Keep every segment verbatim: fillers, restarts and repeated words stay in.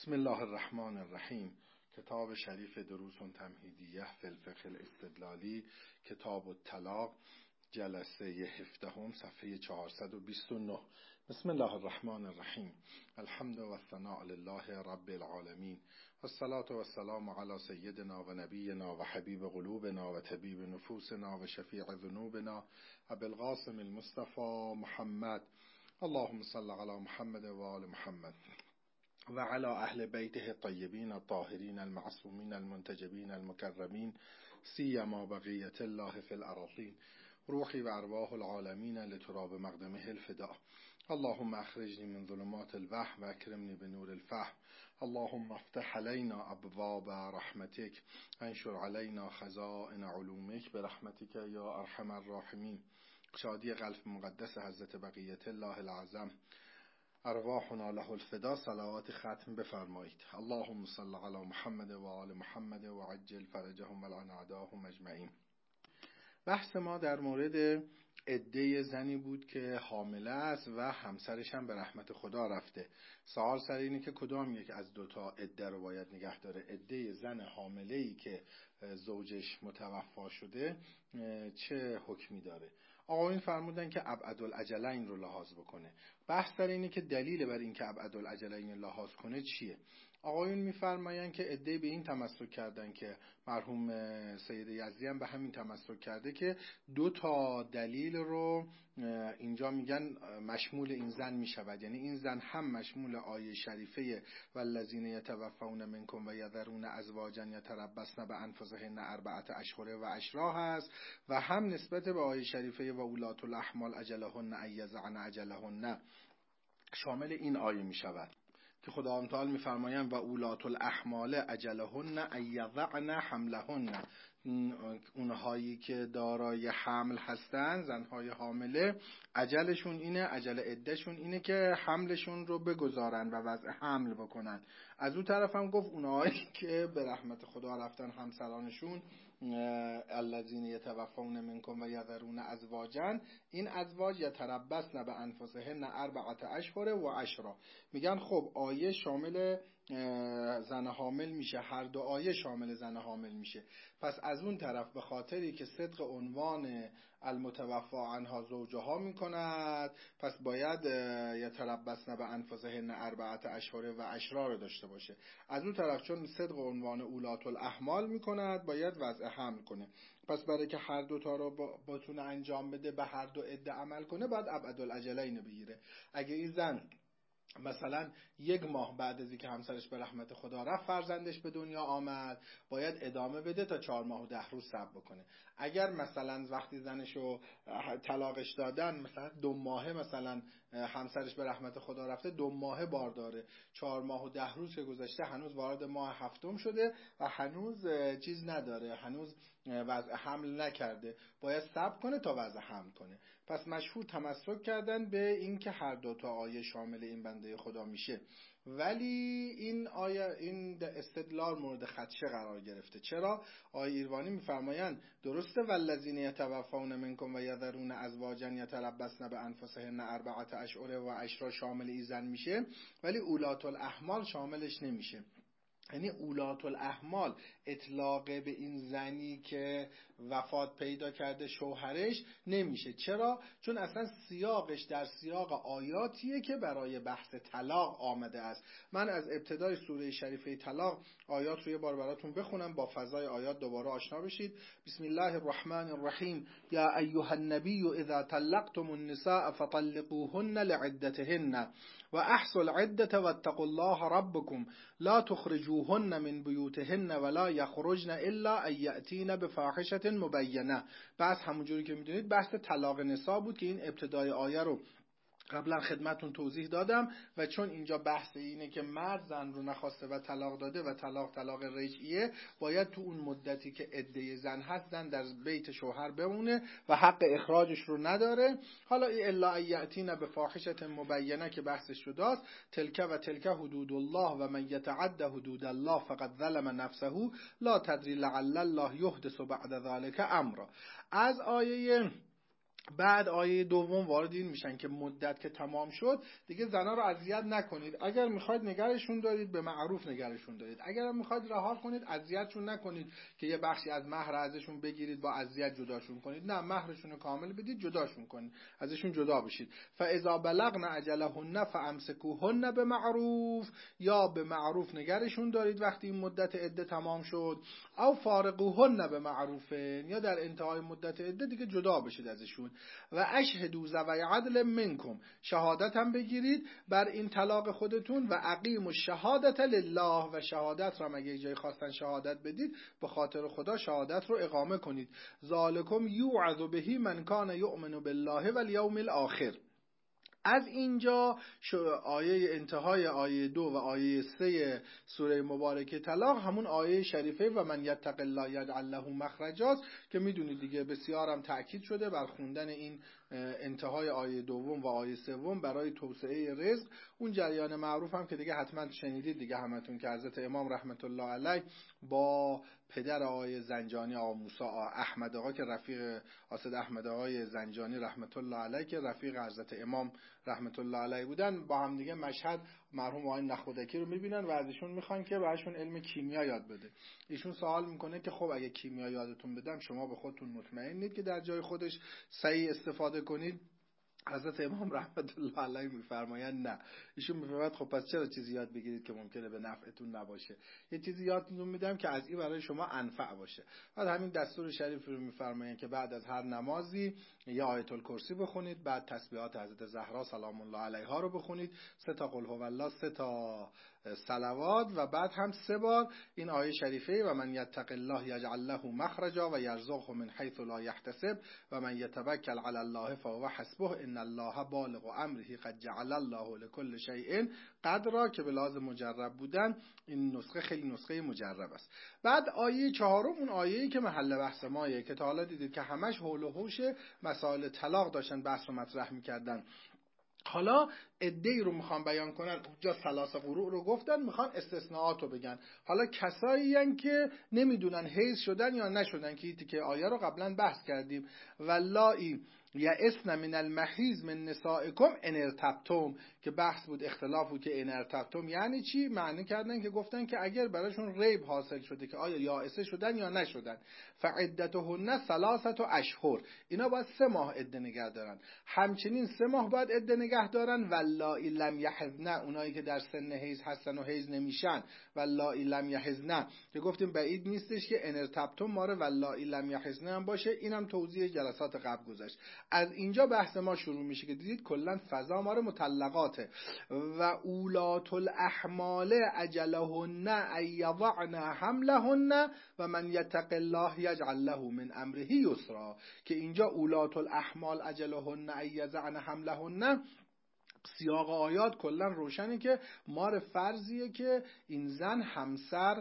بسم الله الرحمن الرحیم. کتاب شریف دروس تمهیدیه فی الفقه الاستدلالی، کتاب الطلاق، جلسه هفدهم، صفحه چهارصد و بیست و نه. بسم الله الرحمن الرحیم. الحمد و الثناء لله رب العالمین و الصلاة و السلام علی سیدنا و نبینا و حبیب قلوبنا و طبیب نفوسنا و شفیع ذنوبنا ابی القاسم المصطفى محمد. اللهم صل علی محمد و آل محمد و علی اهل بیته الطیبین الطاهرین المعصومین المنتجبین المکرمین، سیما بقیة الله فی الأراضین، روحی و ارواح العالمین لتراب مقدمه الفداء. اللهم اخرجنی من ظلمات الوهم و اکرمنی بنور الفهم. اللهم افتح علینا ابواب رحمتک، انشر علینا خزائن علومک برحمتک یا ارحم الراحمین. شادی قلب مقدس حضرت بقیة الله العظم، ارواحنا له الفدا، صلوات ختم بفرمایید. اللهم صل علی محمد و آل محمد و عجل فرجهم و لعن اعداهم اجمعین. بحث ما در مورد عده زنی بود که حامله است و همسرش هم به رحمت خدا رفته. سوال سر اینه که کدام یک از دوتا عده رو باید نگه داره؟ عده زن حامله‌ای که زوجش متوفا شده چه حکمی داره؟ آقایون فرمودن که ابعدالاجلین رو لحاظ بکنه. بحث در اینه که دلیل بر این که ابعدالاجلین لحاظ کنه چیه؟ آقایون میفرمایند که عده به این تمسک کردن که مرحوم سید یزدی هم به همین تمسک کرده که دو تا دلیل رو اینجا میگن مشمول این زن میشود. یعنی این زن هم مشمول آیه شریفه والذین یتوفون منکم و یذرون ازواجا یتربصن بانفسهن اربعه اشهر و عشرا هست و هم نسبت به آیه شریفه و اولاة الاحمال اجلهن ان یضعن اجلهن شامل این آیه میشود که خداوند تعالی میفرمایند و اولاة الاحمال اجلهن ان یضعن حملهن. اونهایی که دارای حمل هستن، زنهای حامله، عجلشون اینه، عجل عدهشون اینه که حملشون رو بگذارن و وضع حمل بکنن. از اون طرف هم گفت اونهایی که به رحمت خدا رفتن همسرانشون، الذین یتوفون منکم و یذرون ازواجا، این ازواج یتربصن بانفسهن اربعه اشهر و عشرا. میگن خب آیه شامل زن حامل میشه، هر دو آیه شامل زن حامل میشه. پس از اون طرف به خاطری که صدق عنوان المتوفا عنها زوجها میکند، پس باید یتربصن بانفسهن اربعه اشهر و عشرا رو داشته باشه. از اون طرف چون صدق عنوان اولاة الاحمال میکند، باید وضع حمل کنه. پس برای که هر دو تا رو بتونه انجام بده، به هر دو عده عمل کنه، باید ابعدالاجلین بگیره. اگه این زن مثلا یک ماه بعد از اینکه همسرش به رحمت خدا رفت فرزندش به دنیا آمد، باید ادامه بده تا چهار ماه و ده روز صبر بکنه. اگر مثلا وقتی زنشو طلاقش دادن، مثلا دو ماهه مثلا همسرش به رحمت خدا رفته، دو ماهه بار داره، چهار ماه و ده روز که گذشته، هنوز وارد ماه هفتم شده و هنوز چیز نداره، هنوز وضع حمل نکرده، باید صبر کنه تا وضع حمل کنه. پس مشهور تمسک کردن به این که هر دو تا آیه شامل این بنده خدا میشه. ولی این آیه، این استدلال مورد خدشه قرار گرفته. چرا؟ آیه ایروانی میفرمایند درسته والذین یتوفون منکم و یذرون ازواجا یتربصن بانفسهن اربعه اشهر و عشرا شامل این زن میشه، ولی اولاة الاحمال شاملش نمیشه. یعنی اولاة الاحمال اطلاق به این زنی که وفات پیدا کرده شوهرش نمیشه. چرا؟ چون اصلا سیاقش در سیاق آیاتیه که برای بحث طلاق آمده است. من از ابتدای سوره شریفه طلاق آیات رو یه بار براتون بخونم، با فضای آیات دوباره آشنا بشید. بسم الله الرحمن الرحیم. یا ایها النبی اذا طلقتم النساء فطلقوهن لعدتهن و احصوا العدة واتقوا الله ربكم لا تخرجوهن من بیوتهن ولا یخرجن الا ان یأتین بفاحشة مبینه. بس همونجوری که میدونید بحث طلاق نساء بود که این ابتدای آیه رو قبلا خدمتون توضیح دادم. و چون اینجا بحث اینه که مرد زن رو نخواسته و طلاق داده و طلاق طلاق رجعیه، باید تو اون مدتی که عده زن هست، زن در بیت شوهر بمونه و حق اخراجش رو نداره. حالا ای الا ان یأتین بفاحشة مبینه که بحثش شداست. تلک و تلک حدود الله و من یتعد حدود الله فقد ظلم نفسه لا تدری لعل الله یحدث بعد ذلك امرا. از آیه بعد آیه دوم وارد این میشن که مدت که تمام شد دیگه زنا رو اذیت نکنید، اگر میخواید نگرشون دارید به معروف نگرشون دارید، اگر میخواید رها کنید اذیتشون نکنید که یه بخشی از مهر ازشون بگیرید با اذیت جداشون کنید، نه مهرشون رو کامل بدید جداشون کنید، ازشون جدا بشید. فاذا بلغن اجلهن فامسکوهن بمعروف، یا به معروف نگرشون دارید وقتی این مدت عده تمام شد، او فارقوهن بمعروف، یا در انتهای مدت عده دیگه جدا بشید ازشون. و اشهدوا ذوی عدل منکم، شهادت هم بگیرید بر این طلاق خودتون. و اقیموا الشهادة لله، و شهادت را مگه جای خواستن شهادت بدید به خاطر خدا شهادت رو اقامه کنید. ذالکم یوعظ به من کان یؤمن بالله والیوم الاخر. از اینجا آیه انتهای آیه دو و آیه سه سوره مبارکه طلاق همون آیه شریفه و من یتق الله یجعل له مخرجا که میدونید دیگه، بسیارم تأکید شده بر خوندن این انتهای آیه دوم و آیه سوم برای توسعه رزق. اون جریان معروف هم که دیگه حتما شنیدید دیگه همتون که حضرت امام رحمت الله علیه با پدر آقای زنجانی آقا موسی احمد آقا که رفیق حاسد احمد آقای زنجانی رحمت الله علیه که رفیق حضرت امام رحمت الله علیه بودن، با هم دیگه مشهد مرحوم آقای نخودکی رو میبینن و ازشون میخوان که بهشون علم کیمیا یاد بده. ایشون سوال میکنه که خب اگه کیمیا یادتون بدم شما به خودتون مطمئنید که در جای خودش صحیح استفاده کنید؟ حضرت امام رحمت الله علیه میفرمایند نه. ایشون میفرماید خب پس چرا چیزی یاد بگیرید که ممکنه به نفعتون نباشه؟ یه چیزی یادتون میدم که از این برای شما انفع باشه. بعد همین دستور شریف رو میفرمایند که بعد از هر نمازی یا آیت الکرسی بخونید، بعد تسبیحات حضرت زهرا سلام الله علیها رو بخونید، سه تا قل هو الله، سه تا صلوات، و بعد هم سه بار این آیه شریفه و من یتق الله یجعل له مخرجا و یرزقه من حیث لا یحتسب و من یتوکل علی الله فهو حسبه ان الله بالغ امره قد جعل الله لكل شیء قدرا، که به لازم مجرب بودن این نسخه خیلی نسخه مجرب است. بعد آیه چهارم اون آیه‌ای که محل بحث مایه که تا حالا دیدید که همش حول و حوش مسائل طلاق داشتن بحث رو مطرح می‌کردن. حالا عده‌ای رو میخوان بیان کنن، اونجا ثلاثه قروء رو گفتن، میخوان استثناءات رو بگن. حالا کسایی هستن که نمیدونن حیض شدن یا نشدن که این تیکه آیه رو قبلا بحث کردیم. واللائی یئسن من المحیض من نسائکم ان ارتبتم، که بحث بود اختلاف بود که ان ارتبتم یعنی چی. معنی کردن که گفتن که اگر براشون ریب حاصل شده که آیا یائسه شدن یا نشدن، فعدتهن ثلاثه اشهر، اینا باید سه ماه عده نگه دارن. همچنین سه ماه باید عده نگه دارن. واللائی لم یحضن، اونایی که در سن حیض هستن و حیض نمیشن. واللائی لم یحضن که گفتیم بعید نیستش که ان ارتبتم ماره واللائی لم یحضن هم باشه، اینم توضیح جلسات قبل گذشت. از اینجا بحث ما شروع میشه که دیدید کلا فضا ما رو مطلقاته. و اولات الاحمال اجلهن ان یضعن حملهن و من یتق الله یجعل له من امره یسرا، که اینجا اولات الاحمال اجلهن ان یضعن حملهن سیاق آیات کلا روشنه که مار فرضیه که این زن همسر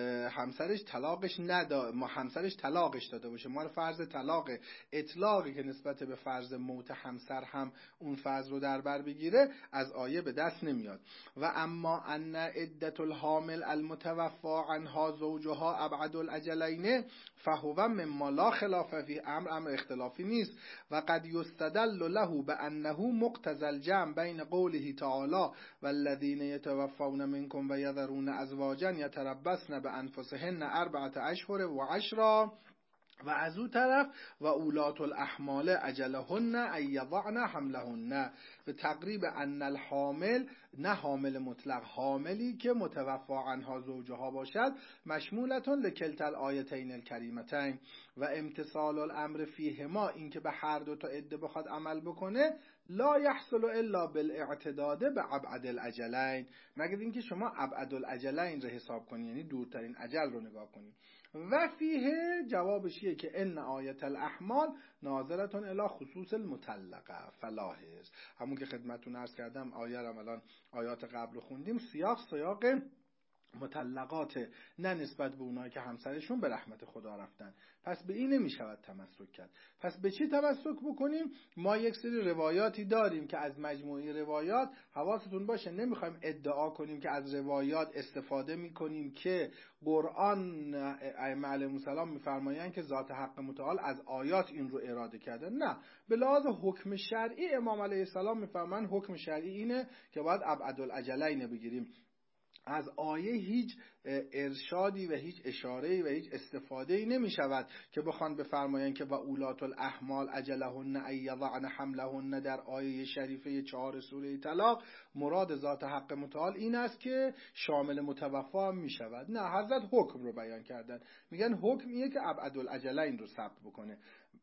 همسرش طلاقش ندا ما همسرش طلاقش داده باشه. مار فرض طلاق اطلاقی که نسبت به فرض موت همسر هم اون فرض رو در بر بگیره از آیه به دست نمیاد. و اما ان عدت الحامل المتوفى عنها زوجها ابعد الاجلین فهو مما لا خلاف فيه، امر امر اختلافی نیست. و قد یستدل له بانه مقتضى الجمع بین قوله تعالی والذین یتوفون منکم و یذرون ازواجا یتربصن بانفسهن اربعة اشهر و عشرا، و از اون طرف و اولات الاحمال اجلهن ان یضعن حملهن، به تقریب ان الحامل، نه حامل مطلق، حاملی که متوفی عنها زوجها باشد، مشمولتون لکلتا الآیتین الکریمتین و امتصال الامر فیهما، این که به هر دو تا عده بخواد عمل بکنه، لا یحصل الا بالاعتداد به ابعد الاجلین، مگر اینکه شما ابعد الاجلین رو حساب کنی، یعنی دورترین اجل رو نگاه کنی. و فیه جوابشیه که ان آیت الاحمال ناظرتون الی خصوص المطلقه فلاحظ، همون که خدمتتون عرض کردم آیه رو الان آیات قبل خوندیم، سیاق سیاق مطلقات نه نسبت به اونایی که همسرشون به رحمت خدا رفتن. پس به این نمیشود تمسک کرد. پس به چی تمسک بکنیم؟ ما یک سری روایاتی داریم که از مجموعه روایات، حواستون باشه نمیخوایم ادعا کنیم که از روایات استفاده میکنیم که قرآن ائمه علیهم السلام میفرمایند که ذات حق متعال از آیات این رو اراده کرده. نه، به لحاظ حکم شرعی امام علیه السلام میفرمایند حکم شرعی اینه که باید ابعدالاجلین بگیریم. از آیه هیچ ارشادی و هیچ اشاره‌ای و هیچ استفاده‌ای نمی شود که بخوان بفرمایند که و اولات الاحمال اجلهن ان یضعن حملهن در آیه شریفه چهار سوره طلاق مراد ذات حق متعال این است که شامل متوفا هم می شود. نه، حضرت حکم رو بیان کردن، میگن حکم اینه که ابعدالاجلین رو ثبت بکنه.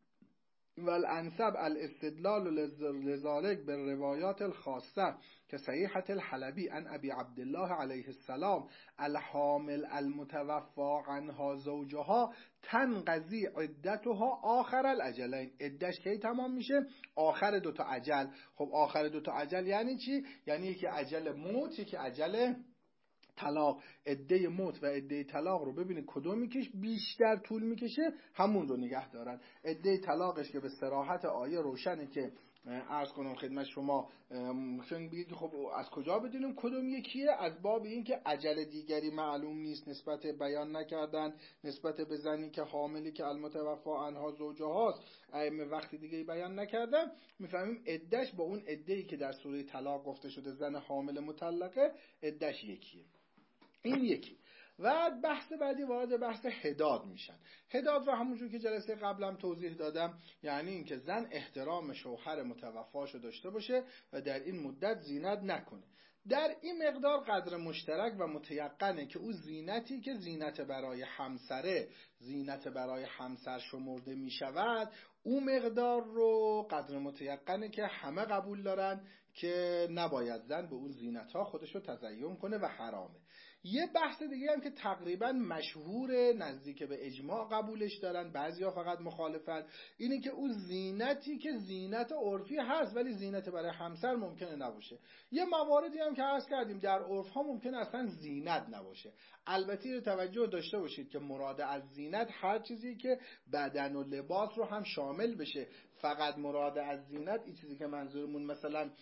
والانسب الاستدلال لذالک بالروایات الخاصه که صحیحة الحلبی عن ابی عبدالله علیه السلام الحامل المتوفا عنها زوجها تنقضی عدتها آخر الاجلین. عدش کی تمام میشه؟ آخر دوتا اجل. خب آخر دوتا اجل یعنی چی؟ یعنی یکی اجل موت، یکی اجل طلاق. عده موت و عده طلاق رو ببینید کدوم میکش بیشتر طول میکشه، همون رو نگه دارن. عده طلاقش که به صراحت آیه روشنه که عرض کنم خدمت شما، ممکن بگید خب از کجا بدونیم کدوم یکیه؟ از باب این که اجل دیگری معلوم نیست نسبت بیان نکردن نسبت به زنی که حاملی که المتوفا عنها زوجهاست، ائمه وقتی دیگه بیان نکردن، میفهمیم عدهش با اون عده‌ای که در سوره طلاق گفته شده زن حامل مطلقه عدهش یکیه. این یکی. و بحث بعدی وارد بحث حداد میشن. حداد رو همونجور که جلسه قبلم توضیح دادم، یعنی اینکه زن احترام شوهر متوفاشو داشته باشه و در این مدت زینت نکنه. در این مقدار قدر مشترک و متیقنه که او زینتی که زینت برای همسره زینت برای همسر شمرده می شود، او مقدار رو قدر متیقنه که همه قبول دارن که نباید زن به اون زینت ها خودشو تزیین کنه و حرامه. یه بحث دیگه هم که تقریبا مشهور نزدیک به اجماع قبولش دارن، بعضیا فقط مخالفن، اینه که اون زینتی که زینت عرفی هست ولی زینت برای همسر ممکنه نباشه. یه مواردی هم که عرض کردیم در عرف ها ممکنه اصلا زینت نباشه. البته توجه داشته باشید که مراد از زینت هر چیزی که بدن و لباس رو هم شامل بشه. فقط مراد از زینت این چیزی که منظورمون مثلا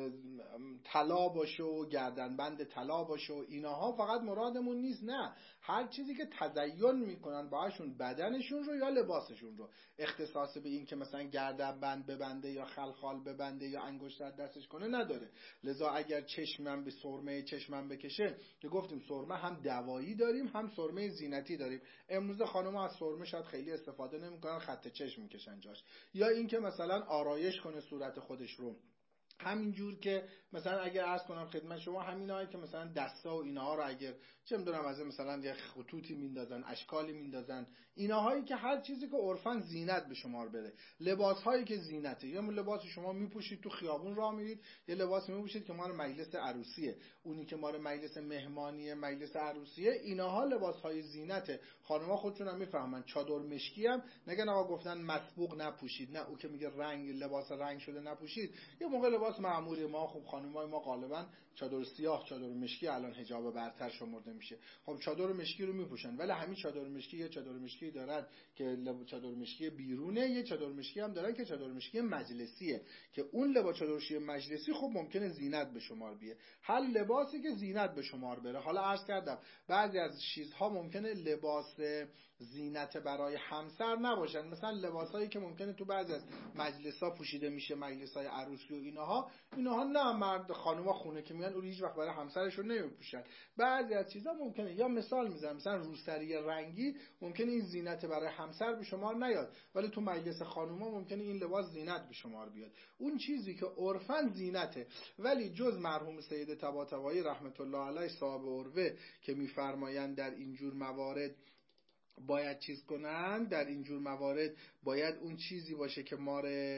طلا باشه و گردنبند طلا باشه و ایناها فقط مرادمون نیست. نه، هر چیزی که تزیین میکنن باهاشون بدنشون رو یا لباسشون رو، اختصاص به این که مثلا گردنبند ببنده یا خلخال ببنده یا انگشت در دستش کنه نداره. لذا اگر چشمم به سرمه چشمم بکشه، که گفتیم سرمه هم دوایی داریم هم سرمه زینتی داریم. امروز خانم‌ها از سرمه شاید خیلی استفاده نمیکنن، خط چشم میکشن جاش. یا این که مثلا آرایش کنه صورت خودش رو، همینجور که مثلا اگر عرض کنم خدمت شما همینایی که مثلا دستا و اینها رو اگر چه میدونم از مثلا یه خطوطی میندازن، اشکالی میندازن، اینهایی که هر چیزی که عرفاً زینت به شمار بره. لباسهایی که زینته، یا لباس شما میپوشید تو خیابون راه میرید، یه لباس میپوشید که مال مجلس عروسیه، اونی که مال مجلس مهمانیه، مجلس عروسیه، اینها لباسهای زینته. خانم‌ها خودشون هم میفهمن. چادر مشکی هم نگن آقا گفتن مسبوق نپوشید، نه، او که میگه رنگ لباس رنگ شده نپوشید. یه موقع لباس معمولی ما، خب خانم‌های ما غالبا چادر سیاه، چادر مشکی الان حجاب برتر شمرده میشه، خب چادر مشکی رو میپوشن. ولی همین چادر مشکی یه چادر مشکی دارن که چادر مشکی بیرونه، یه چادر مشکی هم دارن که چادر مشکی مجلسیه، که اون لباس چادر مشکی مجلسی خب ممکنه زینت به شمار بیه. هر لباسی که زینت به شمار بره. حالا عرض کردم بعضی از چیزها ممکنه لباس زینت برای همسر نباشن، مثلا لباسایی که ممکنه تو بعضی از مجلس‌ها پوشیده میشه، مجلس‌های عروسی و اینها، اینها نه، مرد خانوما خونه که میان اون هیچ وقت برای همسرشون نمیپوشن. بعضی از چیزا ممکنه، یا مثال میزنم مثلا روسری رنگی ممکنه این زینت برای همسر به شمار نیاد، ولی تو مجلس خانوما ممکنه این لباس زینت به شمار بیاد. اون چیزی که عرفاً زینته، ولی جز مرحوم سید طباطبایی رحمت الله علیه صاحب عروه که میفرمایند در اینجور موارد باید چیز کنن، در اینجور موارد باید اون چیزی باشه که مار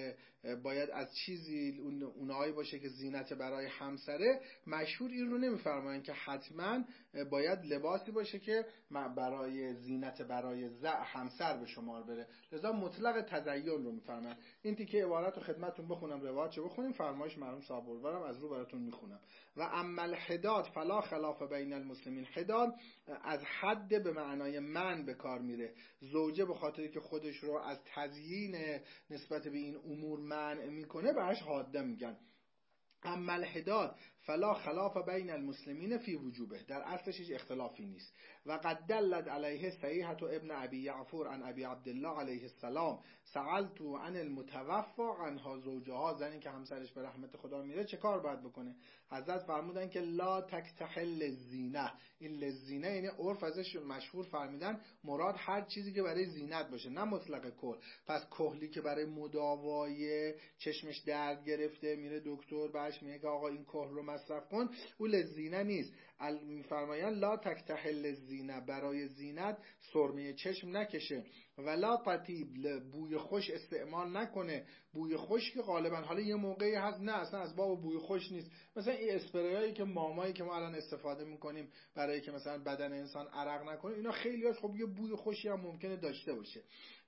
باید از چیزی اون اونایی باشه که زینت برای همسره، مشهور این رو نمیفرمایند که حتما باید لباسی باشه که برای زینت برای ز همسر به شمار بره، لذا مطلق تزین رو میفرمایند. این تیکه عبارت رو خدمتتون بخونم، روایت چه بخونیم، فرمایش مرحوم صاحب بروردم از رو براتون میخونم. و اما الحداد فلا خلاف بین المسلمین. حداد از حد به معنای من به کار میره. زوجه به خاطری که خودش رو از تزیین نسبت به این امور منع میکنه بهش حاده میگن. اما الحداد فلا خلاف بین المسلمین فی وجوبه، در اصلش هیچ اختلافی نیست. و قد دلت علیه صحیحة ابن ابی یعفور عن ابی عبدالله علیه السلام سألت عن المتوفى عنها زوجها، زنی که همسرش به رحمت خدا میره چه کار باید بکنه؟ حضرت فرمودن که لا تکتحل الزینه. این لزینه یعنی عرف ازش مشهور فرمیدن مراد هر چیزی که برای زینت باشه، نه مطلق کل. پس کحلی که برای مداوای چشمش درد گرفته میره دکتر بهش میگه که آقا این کحل رو مصرف کن، او لزینه نیست. میفرمایند لا تکتحل الزینه، برای زینت سرمه چشم نکشه. ولا قطیب، بوی خوش استعمال نکنه. بوی خوش که غالبا حالا یه موقعی هست نه اصلا از باب بوی خوش نیست، مثلا این اسپریایی که مامایی که ما الان استفاده میکنیم برای که مثلا بدن انسان عرق نکنه، اینا خیلی هست خب یه بوی خوشی هم ممکنه داشته باشه.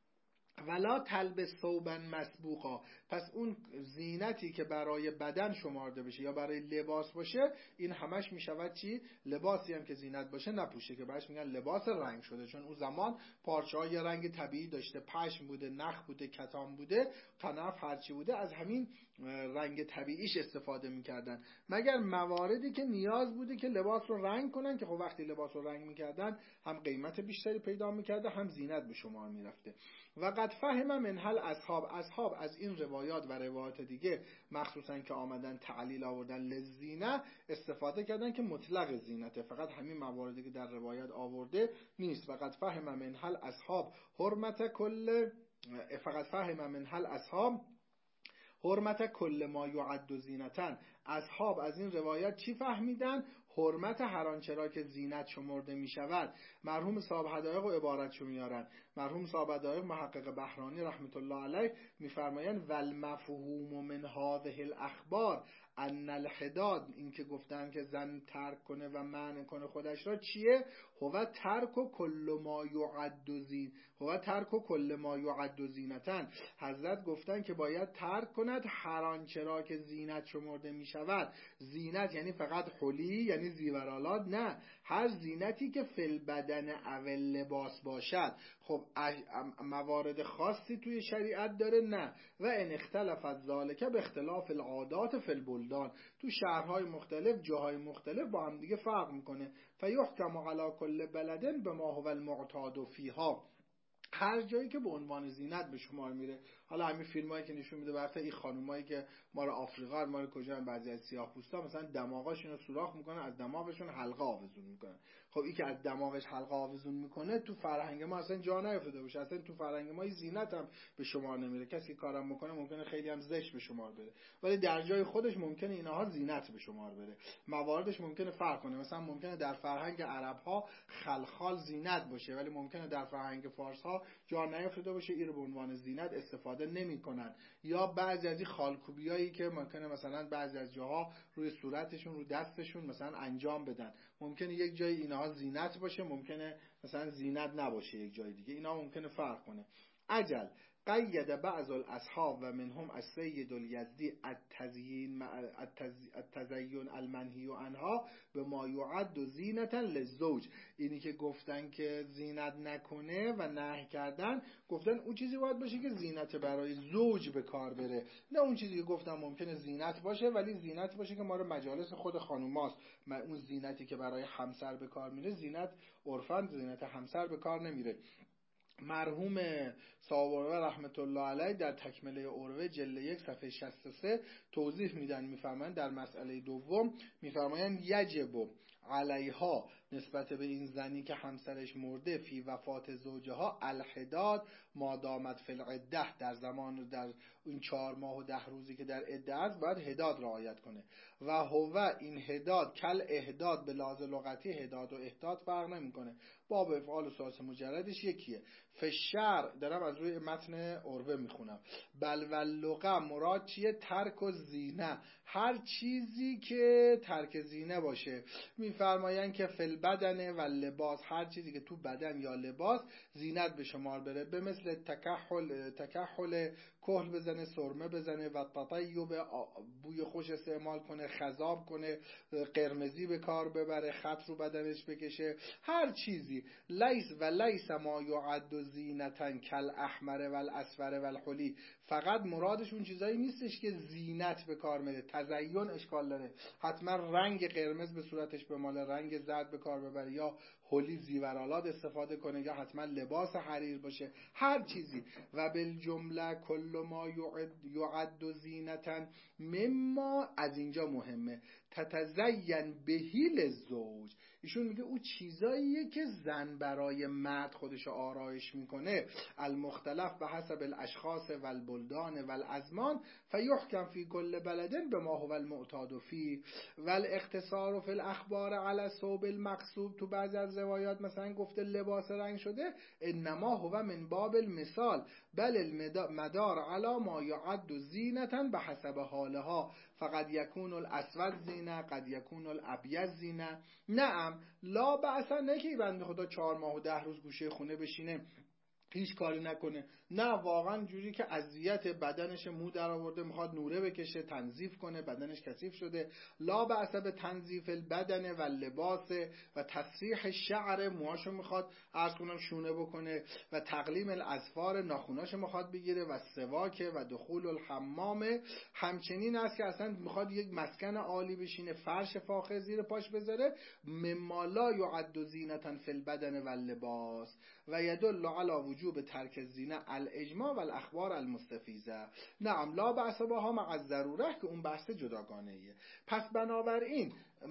ولا تلبس ثوبا مسبوقا، پس اون زینتی که برای بدن شمارده بشه یا برای لباس باشه این همش میشود چی؟ لباسی هم که زینت باشه نپوشه، که بهش میگن لباس رنگ شده، چون اون زمان پارچه های رنگ طبیعی داشته، پشم بوده، نخ بوده، کتان بوده، کنف هرچی بوده از همین رنگ طبیعیش استفاده میکردن، مگر مواردی که نیاز بوده که لباس رو رنگ کنن، که خب وقتی لباس رو رنگ میکردن هم قیمت بیشتری پیدا میکرده هم زینت به شمار میرفته. و قد فهم منحل اصحاب، اصحاب از این روایات و روایات دیگه مخصوصا که آمدن تعلیل آوردن لزینه استفاده کردن که مطلق زینته، فقط همین مواردی که در روایت آورده نیست. و قد فهم منحل اصحاب حرمت کل فقط فهم منحل اصحاب حرمت کل ما یعد زینتن. اصحاب از این روایت چی فهمیدن؟ حرمت هر آنچه را که زینت شمرده می شود. مرحوم صاحب حدایق و عبارت شو میارن. مرحوم صاحب حدایق محقق بهرانی رحمت الله علیه میفرمایند والمفهوم من هذه الاخبار ان الحداد، این که گفتن که زن ترک کنه و منع کنه خودش را چیه؟ هو ترک و کل ما یعد زین هو ترک و کل ما یعد زینتن. حضرت گفتن که باید ترک کند هر آنچه را که زینت شمرده می شود. زینت یعنی فقط حلی، یعنی زیورالات، نه، هر زینتی که فی البدن او لباس باشد. خب موارد خاصی توی شریعت داره؟ نه. و ان اختلفت ذالک به اختلاف العادات فی البلدان، تو شهرهای مختلف جاهای مختلف با هم دیگه فرق میکنه. فیحکم علی کل بلد بما هو المعتاد فیها، هر جایی که به عنوان زینت به شمار میره. حالا همین فیلمایی که نشون میده وقتی این خانومایی که ما رو آفریقا، ما رو کجا، بعضی از سیاه‌پوستا مثلا دماغاشون رو سوراخ میکنن، از دماغشون حلقه آویزون میکنن. خب این که از دماغش حلقه آویزون میکنه تو فرهنگ ما اصلا جا نیافتاده باشه، اصلا تو فرهنگ ما زینت هم به شمار نمیره. کسی که کارم میکنه ممکنه خیلی هم زشت به شمار بره، ولی در جای خودش ممکنه اینها زینت به شمار بره. مواردش ممکنه فرق کنه، مثلا ممکنه در فرهنگ عرب ها خلخال زینت باشه ولی ممکنه در فرهنگ فارس ها جا نیافتاده باشه، این رو به عنوان زینت استفاده نمی‌کنن. یا بعضی از این خالکوبیایی که ممکنه مثلا بعضی از جاها روی صورتشون، رو دستشون مثلا انجام بدن، ممکنه یک جای اینها زینت باشه، ممکنه مثلا زینت نباشه یک جای دیگه، اینا ممکنه فرق کنه. عجل قید بعض الاصحاب و منهم السید الیزدی التزیین التزین المنهی عنها به ما یعد زینتا للزوج، اینی که گفتن که زینت نکنه و نهی کردن، گفتن اون چیزی باید باشه که زینت برای زوج به کار بره، نه اون چیزی که گفتن ممکنه زینت باشه ولی زینت باشه که ما رو مجالس خود خانوماست. اون زینتی که برای همسر به کار میره زینت عرفاً زینت همسر به کار نمیره. مرحوم صاحب رحمت الله علیه در تکمله عروه جلد یک صفحه شصت و سه توضیح میدن، میفرمایند در مسئله دوم میفرمایند یجب علیها نسبت به این زنی که همسرش مرده فی وفات زوجها الحداد ما دامت فی العده، در زمان در این چهار ماه و ده روزی که در عده است باید حداد رعایت کنه. و هو این حداد کل احداد به لحاظ لغتی حداد و احداد فرق نمیکنه، باب افعال و ثلاث مجردش یکیه. فشر دارم از روی متن عروه میخونم. بل و لغه مراد چیه؟ ترک و زینه، هر چیزی که ترک زینه باشه. میفرمایند که فل بدن و لباس، هر چیزی که تو بدن یا لباس زینت به شمار بره، به مثل تکحل تکحل کحل بزنه، سرمه بزنه و تطیب بوی خوش استعمال کنه، خضاب کنه، قرمزی به کار ببره، خط رو بدنش بکشه، هر چیزی. لیس و لیس ما یعد زینتن کل احمر و الاصفر و الحلی، فقط مرادش اون چیزایی نیستش که زینت به کار میره، تزیین اشکال داره، حتما رنگ قرمز به صورتش بماله، رنگ زرد به کار ببره، یا حلی زیورالات استفاده کنه، یا حتما لباس حریر باشه، هر چیزی. و بالجمله کل ما یعد زینتن مما، از اینجا مهمه، تتزین بهی للزوج، ایشون میگه اون چیزاییه که زن برای مرد خودش آرایش میکنه، المختلف به حسب الاشخاص و البلدان و الازمان، فیحکم فی کل بلدن به ما هو المعتاد فی و الاختصار فی الاخبار علی ثوب المقصود. تو بعضی از روایات مثلا گفته لباس رنگ شده، انما هو من باب المثال بل المدار علی ما یعد زینتا به حسب حالها، فقد یکون الاسود زینه قد یکون الابیض زینه. نعم لا بأسا، نه که بنده خدا چهار ماه و ده روز گوشه خونه بشینه هیچ کاری نکنه، نه واقعا جوری که اذیت بدنش مو در آورده میخواد نوره بکشه، تنظیف کنه، بدنش کثیف شده. لا بأس به تنظیف البدن و لباس و تسریح شعر، موهاشو میخواد عرض کنم شونه بکنه، و تقلیم الاظفار، ناخوناشو میخواد بگیره، و سواک و دخول الحمام. همچنین است که اصلا میخواد یک مسکن عالی بشینه، فرش فاخر زیر پاش بذاره، مما لا یعد زینتا فی البدن و لباس و یدل علی وجوب ترک الزینه الاجماع و الاخبار المستفیضه. نعم لا بأس باها مع الضروره، که اون بحث جداگانه ایه. پس بنابراین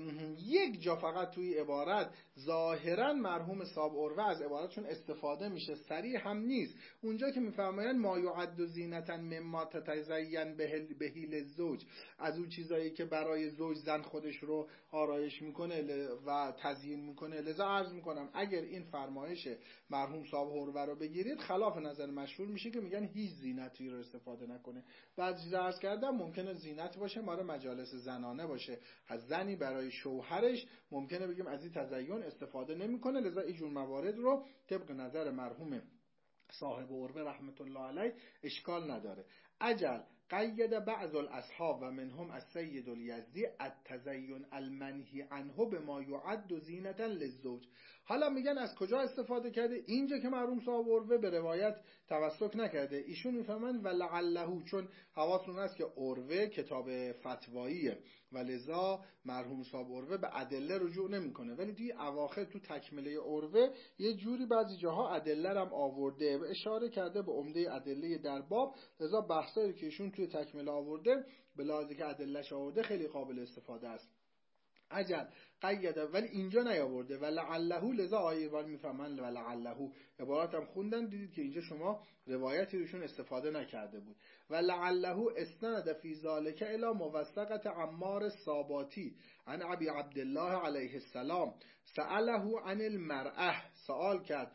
یک جا فقط توی عبارت ظاهرا مرحوم صاحب عروه از عبارتشون استفاده میشه، صریح هم نیست. اونجا که میفرمایند ما یعد زینتا مما تتزین بهی للزوج، از اون چیزایی که برای زوج زن خودش رو آرایش میکنه و تزیین میکنه. لذا عرض میکنم اگر این فرمایش مرحوم صاحب عروه رو بگیرید، خلاف نظر مشهور میشه که میگن هیچ زینتی رو استفاده نکنه. بعد چیز عرض کردم ممکنه زینت باشه مال مجالس زنانه باشه، از زنی برای شوهرش ممکنه بگیم از این تزیین استفاده نمیکنه، لذا اینجور موارد رو طبق نظر مرحوم صاحب عروه رحمت الله علیه اشکال نداره. اجل قید بعض الاصحاب و منهم السید الیزدی التزین المنهی عنه به ما یعد زینتا للزوج. حالا میگن از کجا استفاده کرده؟ اینجا که مرحوم صاحب عروه به روایت توسط نکرده، ایشون میفهمن ولعله، چون حواستون هست که عروه کتاب فتواییه و لذا مرحوم صاحب عروه به ادله رجوع نمیکنه، ولی توی اواخر تو تکمله عروه یه جوری بعضی جاها ادله هم آورده و اشاره کرده به عمده ادله در باب، لذا بحثایی که ایشون توی تکمله آورده به لحاظی که ادلهش آورده خیلی قابل استفاده است. عجل قیده، ولی اینجا نیاورده ولعله، لذا آیه بار میفهمن ولعله. عبارات هم خوندن دیدید که اینجا شما روایتی روشون استفاده نکرده بود. ولعله استند فی ذلک الی موثقه عمار الصاباتی عن ابی عبدالله علیه السلام سأله عن المرأه، سوال کرد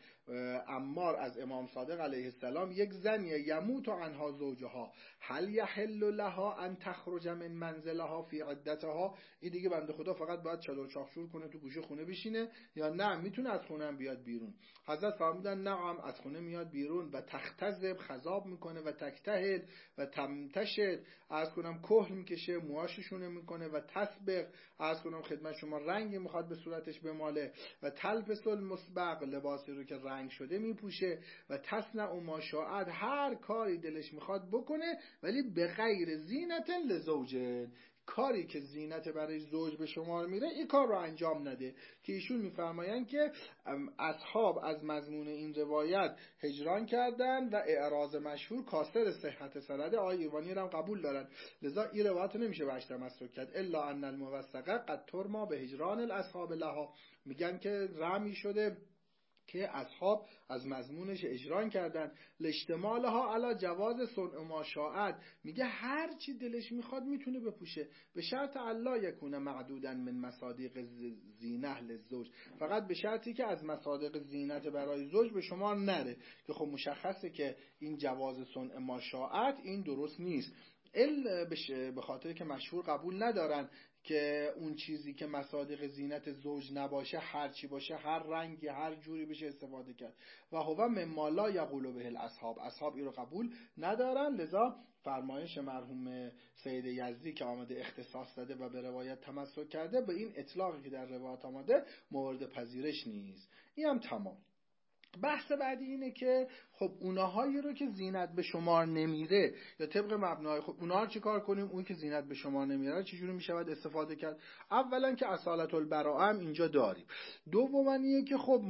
عمار از امام صادق علیه السلام، یک زن یموت عنها زوجها هل یحل لها ان تخرج من منزلها فی عدتها، این دیگه بنده خدا فقط باید چادر چاخشور کنه تو گوشه خونه بشینه یا نه میتونه از خونه هم بیاد بیرون؟ حضرت فرمودن نعم، از خونه میاد بیرون و تختزب، خضاب میکنه و تکتهل و تمتشد، عرض کنم کحل میکشه، موهاششونه میکنه و تسبق، عرض کنم خدمت شما رنگی میخواد به صورتش بماله و تلبس المسبق، لباسی رو که رنگ شده میپوشه و تصنع ما شاءت، هر کاری دلش میخواد بکنه ولی به غیر زینت لزوجه، کاری که زینت برای زوج به شمار میره این کار رو انجام نده، که ایشون میفرمایند که اصحاب از مضمون این روایت هجران کردن و اعراض مشهور کاسر صحت سند آقای ایرانی رو هم قبول دارن، لذا این روایت نمیشه بهش تمسک کرد. الا ان الموثقه قد ترما به هجران الاصحاب لها، میگن که رمی شده که اصحاب از مضمونش اجران کردن. لاجتمالها علی جواز صنع ما شاءت، میگه هر چی دلش میخواد میتونه بپوشه، به شرط الله یکونه معدودا من مصادیق زینه للزوج، فقط به شرطی که از مصادیق زینت برای زوج به شما نره، که خب مشخصه که این جواز صنع ما شاءت این درست نیست. ال به خاطر که مشهور قبول ندارن که اون چیزی که مصادیق زینت زوج نباشه هر چی باشه، هر رنگی، هر جوری بشه استفاده کرد. و هو مما لا یقول به الاصحاب، اصحاب این رو قبول ندارن، لذا فرمایش مرحوم سید یزدی که آمده اختصاص داده و به روایت تمسک کرده، به این اطلاقی که در روایت آمده مورد پذیرش نیست. این هم تمام. بحث بعدی اینه که خب اونهایی رو که زینت به شمار نمیره یا طبق مبنای خب اونها رو چه کار کنیم؟ اون که زینت به شمار نمیره چجوری میشود استفاده کرد؟ اولا که اصالت البراءه هم اینجا داریم. دوما اینه که خب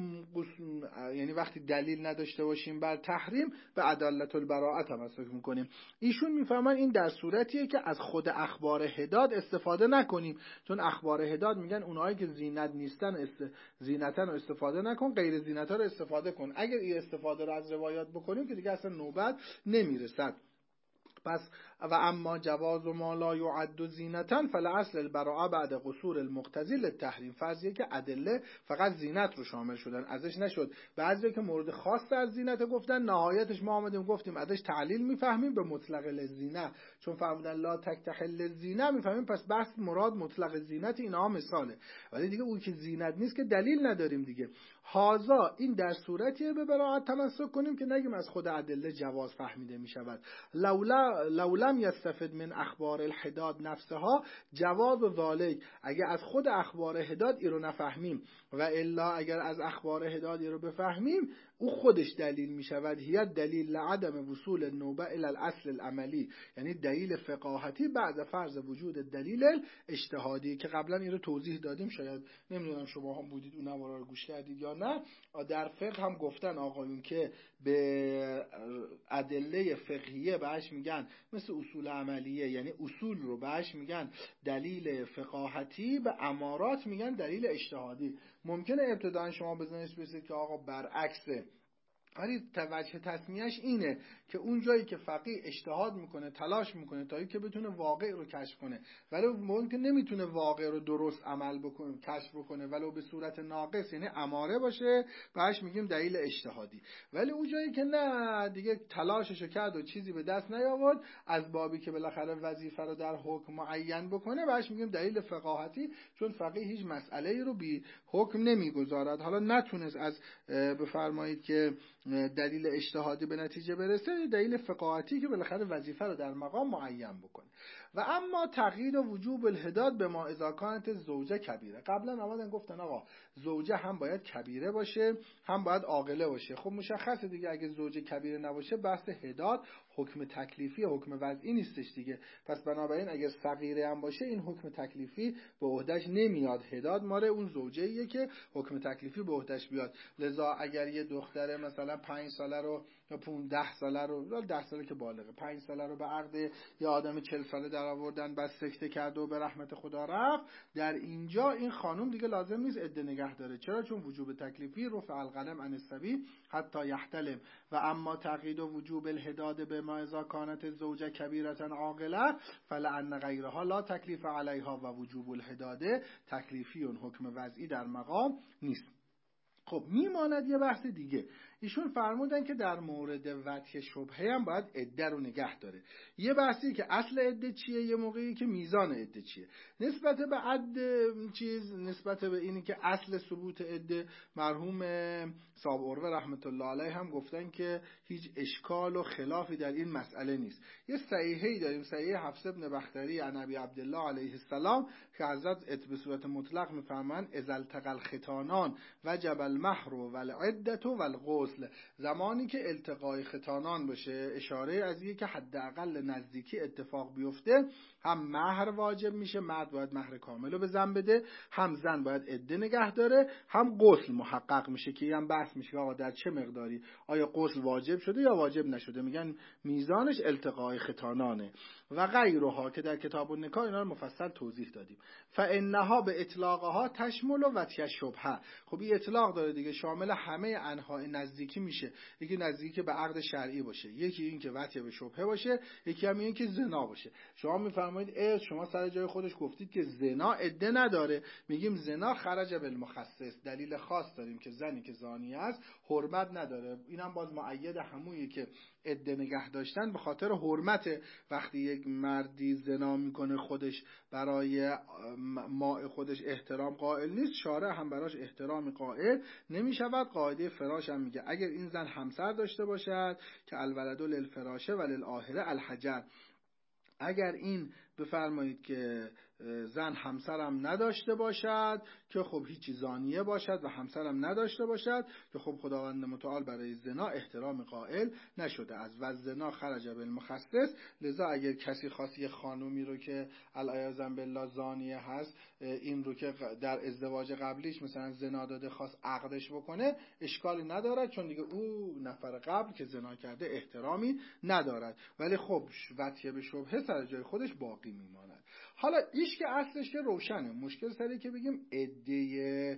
یعنی وقتی دلیل نداشته باشیم بر تحریم به عدالت البراءه تمسک میکنیم. ایشون میفهمن این در صورتیه که از خود اخبار حداد استفاده نکنیم، چون اخبار حداد میگن اونهایی که زینت نیستن است... زینتن رو استفاده نکن، غیر زینت ها رو استفاده کن. اگر این استفاده رو از روایات بکنیم که دیگه اصلا نوبت نمیرسد. پس و اما جواز ما لا یعد زینتن فالاصل البراءه بعد قصور المقتضی للتحریم. فرضیه که ادله فقط زینت رو شامل شدن ازش نشد، بعضی که مورد خاص از زینت گفتن، نهایتش ما آمدیم گفتیم ازش تعلیل میفهمیم به مطلق للزینه، چون فرمودن لا تکتحل للزینه میفهمیم پس بحث مراد مطلق زینت اینا مثاله، ولی دیگه اون که زینت نیست که دلیل نداریم دیگه. هازا این در صورتیه به براءت تمسک کنیم که نگیم از خود ادله جواز فهمیده میشود. لولا لولم یستفد من اخبار الحداد نفسها جواز ذالک، اگر از خود اخبار حداد ای رو نفهمیم و الا اگر از اخبار حداد ای رو بفهمیم او خودش دلیل می شود. هی دلیل لعدم وصول النوبه الى الاصل العملی، یعنی دلیل فقاهتی بعد فرض وجود دلیل اجتهادی که قبلا این رو توضیح دادیم، شاید نمیدونم شما هم بودید اون نوارا رو گوش کردید یا نه. در فقه هم گفتن آقایون که به ادله فقهیه بهش میگن مثل اصول عملیه، یعنی اصول رو بهش میگن دلیل فقاهتی، به امارات میگن دلیل اجتهادی. ممکنه ابتداً شما بزنید بسید که آقا برعکسه، ولی وجه تصمیهش اینه که اون جایی که فقیه اجتهاد میکنه تلاش میکنه تا اینکه بتونه واقع رو کشف کنه، ولی ممکن نمیتونه واقع رو درست عمل بکنه کشف بکنه ولو به صورت ناقص، یعنی اماره باشه، بهش میگیم دلیل اجتهادی. ولی اون جایی که نه دیگه تلاششو کرد و چیزی به دست نیاورد، از بابی که بالاخره وظیفه رو در حکم معین بکنه، بهش میگیم دلیل فقاهتی، چون فقیه هیچ مسئله رو بی حکم نمیگذارد. حالا نتونست از بفرمایید که دلیل اجتهادی به نتیجه برسه، دلیل فقاهتی که بالاخره وظیفه رو در مقام معین بکنه. و اما تقیید و وجوب الحداد به ما اذا کانت زوجه کبیره. قبلا آمدن گفتن آقا زوجه هم باید کبیره باشه هم باید عاقله باشه. خب مشخصه دیگه اگه زوجه کبیره نباشه بحث حداد حکم تکلیفی حکم وضعی نیستش دیگه، پس بنابراین اگر صغیره هم باشه این حکم تکلیفی به عهدهش نمیاد. حداد ماره اون زوجه‌ایه که حکم تکلیفی به عهدهش بیاد. لذا اگر یه دختره مثلا پنج ساله رو یا پانزده ساله رو، ده ساله که بالغه، پنج ساله رو به عقد یه آدم چهل ساله در آوردن، بعد سکته کرد و به رحمت خدا رفت، در اینجا این خانم دیگه لازم نیست عده نگه داره. چرا؟ چون وجوب تکلیفی رفع القلم عن الصبی حتی یحتلم. و اما تقیید و وجوب الحداد به ما اذا کانت زوجه کبیرة عاقله فلان غیرها لا تکلیف علیها و وجوب الحداد تکلیفی اون حکم وضعی در مقام نیست. خب میماند یه بحث دیگه. ایشون فرمودن که در مورد وجه شبهه هم باید عده رو نگه داره. یه بحثی که اصل عده چیه، یه موقعی که میزان عده چیه. نسبت به عده چیز، نسبت به اینی که اصل ثبوت عده، مرحوم صاحب عروه رحمت الله علیه هم گفتن که هیچ اشکال و خلافی در این مسئله نیست. یه صحیحه‌ای داریم، صحیح حفص بن بختری عن ابی عبدالله علیه السلام که حضرت به صورت مطلق میفرمان اذا التقى الختانان وجب المهر والعدة والغسل، زمانی که التقای ختانان باشه، اشاره از اینه که حداقل نزدیکی اتفاق بیفته، هم مهر واجب میشه، مرد باید مهر کامل رو به زن بده، هم زن باید عده نگه داره، هم غسل محقق میشه که هم بحث میشه آقا در چه مقداری، آیا غسل واجب شده یا واجب نشده، میگن میزانش التقای ختانانه و غیرها که در کتاب النکاح اینا رو مفصل توضیح دادیم. فانها به اطلاقها تشمل و وطی الشبهه، خب این اطلاق داره دیگه، شامل همه انواع نزدیکی میشه، یکی نزدیکی به عقد شرعی باشه، یکی این که وطی به شبهه باشه، یکی هم این که زنا باشه. شما میفرمایید شما سر جای خودش گفتید که زنا عده نداره، میگیم زنا خرج بالمخصص، دلیل خاص داریم که زنی که زانی است حرمت نداره، اینم باز مؤید همونیه که عده نگه داشتن به خاطر حرمت. وقتی یک مردی زنا میکنه خودش برای ماء خودش احترام قائل نیست، شارع هم براش احترام قائل نمیشود. قاعده فراش هم میگه اگر این زن همسر داشته باشد که الولد للفراشه و للآخره الحجر، اگر این بفرمایید که زن همسرم نداشته باشد که خب هیچی زانیه باشد و همسرم نداشته باشد که خب خداوند متعال برای زنا احترام قائل نشده است و زنا خرج بالمخصص. لذا اگر کسی خواست یه خانومی رو که العیاذ بالله زانیه هست، این رو که در ازدواج قبلیش مثلا زنا داده خواست عقدش بکنه، اشکالی ندارد، چون دیگه او نفر قبل که زنا کرده احترامی ندارد، ولی خب وطیه به شبهه سر جای خودش باقی میماند. حالا ایش که اصلش که روشنه، مشکل سری که بگیم عده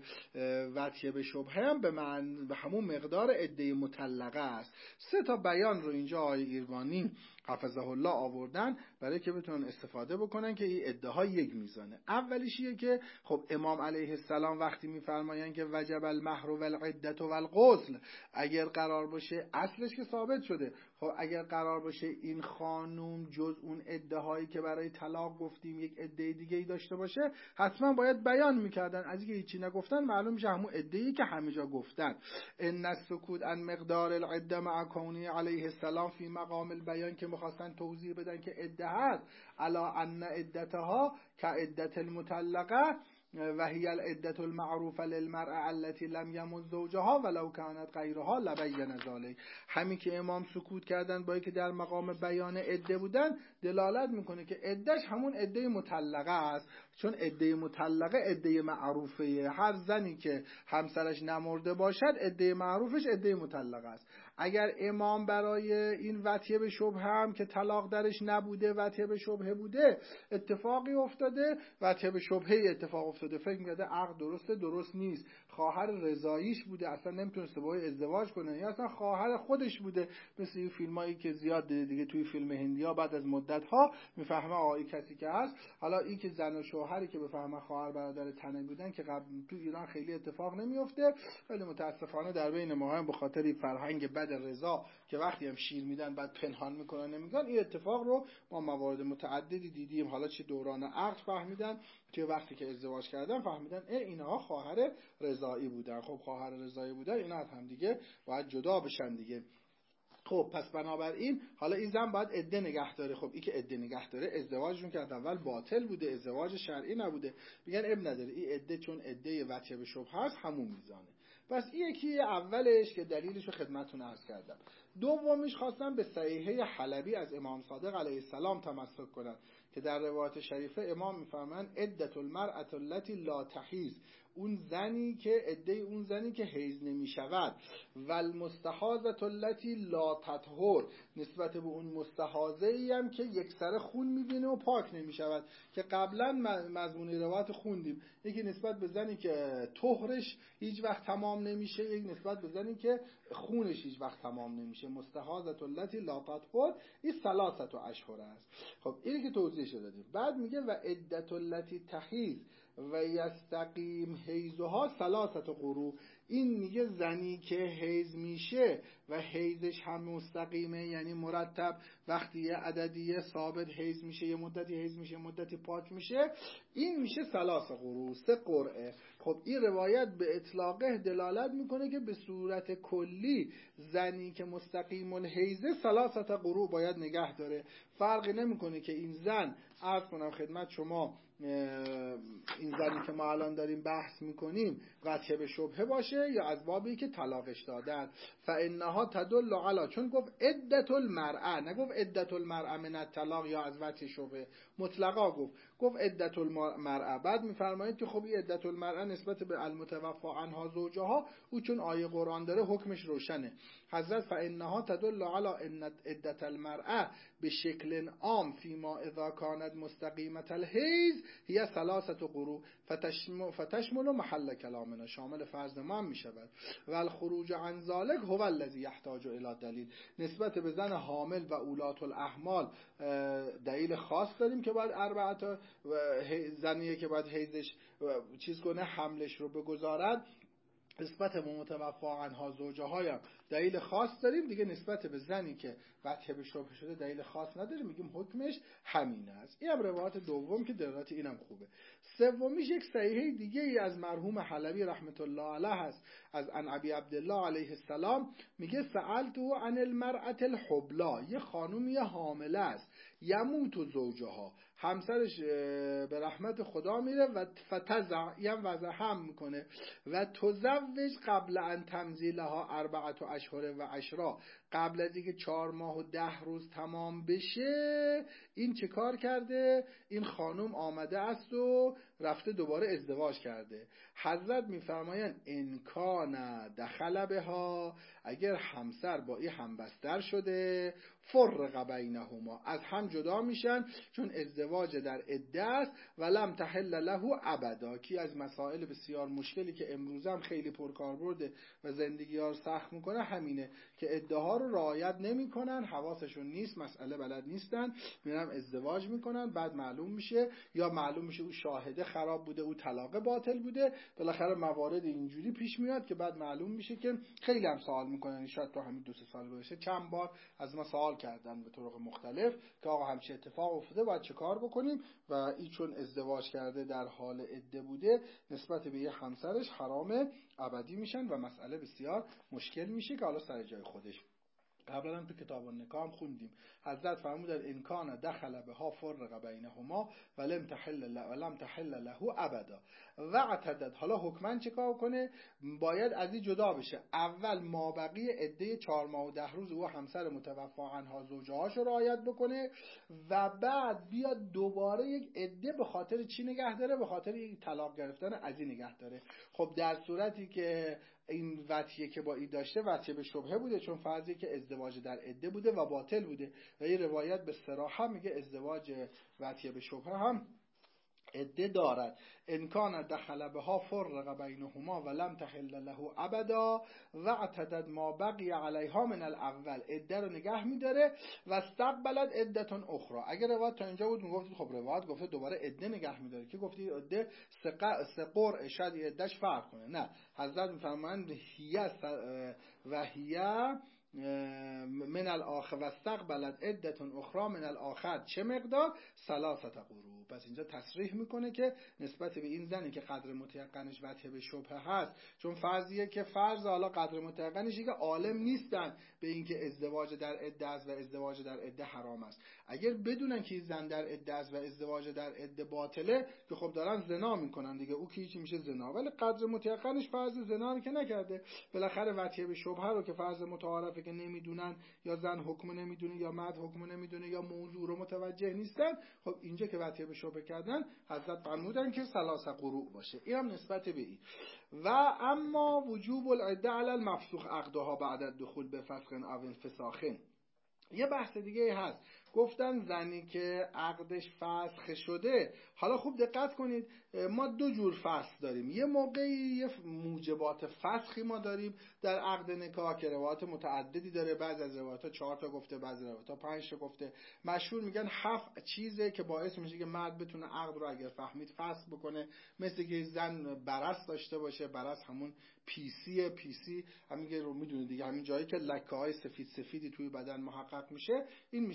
وطیه به شبهه هم به من به همون مقدار عده مطلقه است. سه تا بیان رو اینجا آقای ایروانی حفظه الله آوردن برای که بتونن استفاده بکنن که این ادعا یک میزانه. اولیشیه که خب امام علیه السلام وقتی میفرمایند که وجب المهر والعده والغسل، اگر قرار باشه اصلش که ثابت شده، خب اگر قرار باشه این خانوم جز اون ادعایی که برای طلاق گفتیم یک ادعای دیگه ای داشته باشه، حتما باید بیان میکردن. از اینکه هیچی نگفتن معلوم میشه همون ادعایی که همه جا گفتن. ان السکوت عن مقدار العده مع کونه علیه السلام فی مقام البیان، که میخواستن توضیح بدن که عده هست الا ان عدتها كعدة المطلقه و هی العدة المعروفه للمرأة التي لم يمت زوجها ولو كانت غیرها لبین ذلك. همین که امام سکوت کردن با اینکه در مقام بیان عده بودن، دلالت میکنه که عدهش همون عده مطلقه است، چون عده مطلقه عده معروفه، هر زنی که همسرش نمرده باشد عده معروفش عده مطلقه است. اگر امام برای این وطیه به شبهه هم که طلاق درش نبوده وطیه به شبهه بوده اتفاقی افتاده، وطیه به شبهه اتفاق افتاده، فکر می‌کرده عقد درسته، درست نیست، خواهر رضاییش بوده، اصلا نمیتونسته باهاش ازدواج کنه، یا اصلا خواهر خودش بوده، مثل این فیلمایی که زیاد دیده دیگه، توی فیلم هندی‌ها بعد از مدت‌ها میفهمه آقای کسی که هست. حالا این که زن و شوهری که بفهمه خواهر برادر تنه بودن که قبل تو ایران خیلی اتفاق نمیفته، ولی متاسفانه در بین ما هم به خاطر فرهنگ بد رضا که وقتی هم شیر میدن بعد پنهان میکنن نمیگن، این اتفاق رو ما موارد متعددی دیدیم. حالا چه دوران عقد فهمیدن، که وقتی که ازدواج کردن فهمیدن ای اینها خواهر رضایی بودن. خب خواهر رضایی بودن اینا از هم دیگه باید جدا بشن دیگه. خب پس بنابراین حالا این زن باید عده نگه داره. خب این که عده نگه داره ازدواجشون که اول باطل بوده، ازدواج شرعی نبوده، میگن اب نداره، این عده چون عده وطیه به شبهه هست همون میزانه. پس این یکی اولش که دلیلش رو خدمتتون عرض کردم. دومیش خواستم به صحیحه حلبی از امام صادق علیه السلام تمسک کنم که در روایت شریفه امام میفرمایند عدة المرأة التي لا تحیض، اون زنی که عده اون زنی که حیض نمی شود، و المستحاضة التي لا تطهر، نسبت به اون مستحاضه ای هم که یک سر خون میبینه و پاک نمی شود، که قبلا مضمون روایت خوندیم، یکی نسبت به زنی که طهرش هیچ وقت تمام نمیشه، یک نسبت به زنی که خونش هیچ وقت تمام نمیشه. مستحاضة التي لا تطهر این ثلاثه اشهر است. خب اینی که توضیحش دادیم. بعد میگه و عدة التي تحیض و یستقیم حیضها ثلاثه قروء، این میگه زنی که حیض میشه و حیضش هم مستقیمه، یعنی مرتب، وقتی یه عددی ثابت حیض میشه، یه مدتی حیض میشه، یه مدتی پاک میشه، این میشه ثلاثه قروء، سه قرعه. خب این روایت به اطلاقه دلالت میکنه که به صورت کلی زنی که مستقیم الحیضه ثلاثه قروء باید نگه داره. فرقی نمیکنه که این زن، عرض کنم خدمت شما، این زنی که ما الان داریم بحث میکنیم قطع به شبهه باشه یا از بابی که طلاقش دادن. فانها تدل علی، چون گفت عدت المرأه، نگفت عدت المرأه من الطلاق یا از وجه شبهه، مطلقا گفت گفت عدت المرأه. بعد میفرمایید که خب این عدت المرأه نسبت به المتوفی عنها زوجها، او چون آیه قرآن داره حکمش روشنه. حضرت فانها تدل علی ان عدت المرأه به شکل عام فيما اذا كانت مستقیمه الحیض هي ثلاثه قروء فتشمل محل کلامنا، شامل فرض ما هم میشود. و الخروج عن ذلك هو الذي يحتاج الى دلیل. نسبت به زن حامل و اولات الاحمال دلیل خاص داریم که باید اربعه، زنیه که باید حیضش چیز کنه، حملش رو بگذارد. نسبت به متوفی عنها زوجهایم دلیل خاص داریم دیگه. نسبت به زنی که وجه به شبهه شده دلیل خاص نداریم، میگیم حکمش همین است. این هم روایت دوم که دلالت اینم خوبه. سومیش یک صحیحه دیگه ای از مرحوم حلبی رحمت الله علیه هست، از ان ابی عبدالله علیه السلام، میگه سألتو عن المرأة الحبلا، یه خانومی حامله است، یموت زوجها، همسرش به رحمت خدا میره و فتزع، یم وضع هم میکنه، و تزوج قبل ان تمزیلها اربعت اشهر و عشرا، قبل از اینکه چهار ماه و ده روز تمام بشه این چه کار کرده؟ این خانم آمده است و رفته دوباره ازدواج کرده. حضرت میفرمایند انکان دخل بها، اگر همسر با این همبستر شده، فرق بینهما، از هم جدا میشن چون ازدواج در عده است، ولم تحل له ابدا، کی از مسائل بسیار مشکلی که امروز هم خیلی پرکاربرده و زندگی ها رو سخت میکنه همینه که عده ها رو رعایت نمیکنن، حواسشون نیست، مسئله بلد نیستن، میرن ازدواج میکنن، بعد معلوم میشه یا معلوم میشه او شاهده خراب بوده، او طلاق باطل بوده، بالاخره موارد اینجوری پیش میاد که بعد معلوم میشه که خیلی هم سوال میکنن، شاید تو همین دو سه سال گذشته چند بار از ما سوال کردن به طرق مختلف که آقا همچین اتفاق افتاده باید چه کار بکنیم، و این چون ازدواج کرده در حال عده بوده نسبت به یه همسرش حرام ابدی میشن و مسئله بسیار مشکل میشه که حالا سر جای خودش. قبلا هم تو کتاب النکاح خوندیم حضرت فرمودن ان کان دخل بها فرق بینهما ولم تحل له ولم تحل له ابدا و اعتدد. حالا حکما چیکار کنه؟ باید از این جدا بشه. اول مابقی عده چهار ماه و ده روز او همسر متوفی عنها زوجهاشو رعایت بکنه و بعد بیاد دوباره یک عده به خاطر چی نگه داره؟ به خاطر یک طلاق گرفتن از این نگه داره. خب در صورتی که این وطیه که با این داشته وطیه به شبهه بوده، چون فرضی که ازدواج در عده بوده و باطل بوده و این روایت به صراحت میگه ازدواج وطیه به شبهه هم عده دارد. ان کان دخل بها فرق بینهما ولم تحل له ابدا و اعتدد ما بقی علیها من الاول، عده رو نگه میداره و استقبلت عدتون اخرى. اگر روایت تا اینجا بود میگفتید خب روایت گفته دوباره عده نگه میداره، که گفتی عده سه قرء شاید عدهش فرق کنه. نه، حضرت میفرمایند هی و هی من الاخر و استقبلت عدتون اخرى من الاخر، چه مقدار؟ ثلاثه قروء. پس اینجا تصریح میکنه که نسبت به این زنی که قدر متیقنش وجه به شبهه هست، چون فرضیه که فرض حالا قدر متیقنش که عالم نیستن به اینکه ازدواج در عده است و ازدواج در عده حرام است. اگر بدونن که زن در عده است و ازدواج در عده باطله که خب دارن زنا میکنن دیگه، او که چی میشه؟ زنا. ولی قدر متیقنش فرض زنا رو که نکرده، بالاخره وجه به شبهه رو که فرض متعارفه که نمیدونن، یا زن حکم نمیدونه یا مرد حکم نمیدونه یا موضوع رو متوجه نیستن، خب اینجا که وطیه به شبهه کردن حضرت فرمودن که ثلاثه قروء باشه. این هم نسبت به این. و اما وجوب العده علی المفسوخ عقدها بعد الدخول به فسخ او انفساخ. یه بحث دیگه هست، گفتن زنی که عقدش فسخ شده، حالا خوب دقت کنید، ما دو جور فسخ داریم. یه موقعی یه موجبات فسخی ما داریم در عقد نکاح که روایات متعددی داره، بعض از روایات ها چهار تا گفته، بعض روایات ها پنج تا گفته. مشهور میگن هفت چیزه که باعث میشه که مرد بتونه عقد رو اگر فهمید فسخ بکنه، مثل که زن برص داشته باشه، برص همون پیسی، پیسی همین رو میدونه دیگه، همین جایی که لکه های سفید سفیدی توی بدن محقق میشه این میشود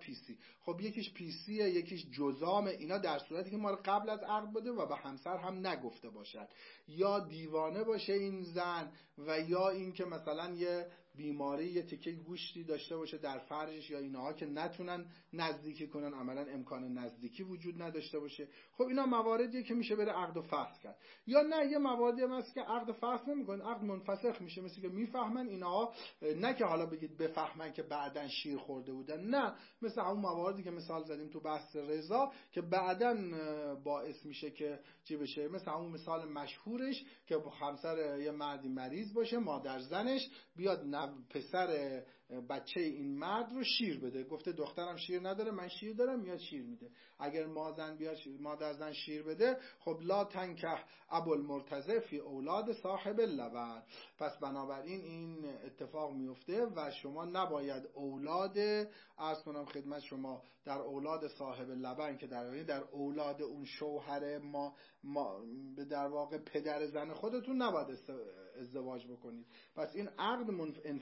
پیسی. خب یکیش پیسیه، یکیش جزامه. اینا در صورتی که ما رو قبل از عقد بده و به همسر هم نگفته باشد، یا دیوانه باشه این زن، و یا این که مثلا یه بیماری، یه تیکه گوشتی داشته باشه در فرجش یا اینها که نتونن نزدیکی کنن، عملا امکان نزدیکی وجود نداشته باشه. خب اینا مواردیه که میشه بره عقد و فسخ کرد. یا نه، یه مواردی هم هست که عقد فسخ نمیکنن، عقد منفسخ میشه، مثل که میفهمن اینها، نه که حالا بگید بفهمن که بعدن شیر خورده بودن، نه، مثل همون مواردی که مثال زدیم تو بحث رضا که بعدن باعث میشه که چی بشه، مثل همون مثال مشهورش که همسر یه مردی مریض باشه، مادر زنش بیاد پسر بچه این مرد رو شیر بده، گفته دخترم شیر نداره، من شیر دارم، میاد شیر میده. اگر مادر بیاد مادر زن شیر بده، خب لا تنکح ابو المرتضی فی اولاد صاحب اللبن، پس بنابراین این اتفاق میفته و شما نباید اولاد، عرض کنم خدمت شما، در اولاد صاحب لبن که در در اولاد اون شوهر ما, ما در واقع پدر زن خودتون نباید ازدواج بکنید. پس این عقد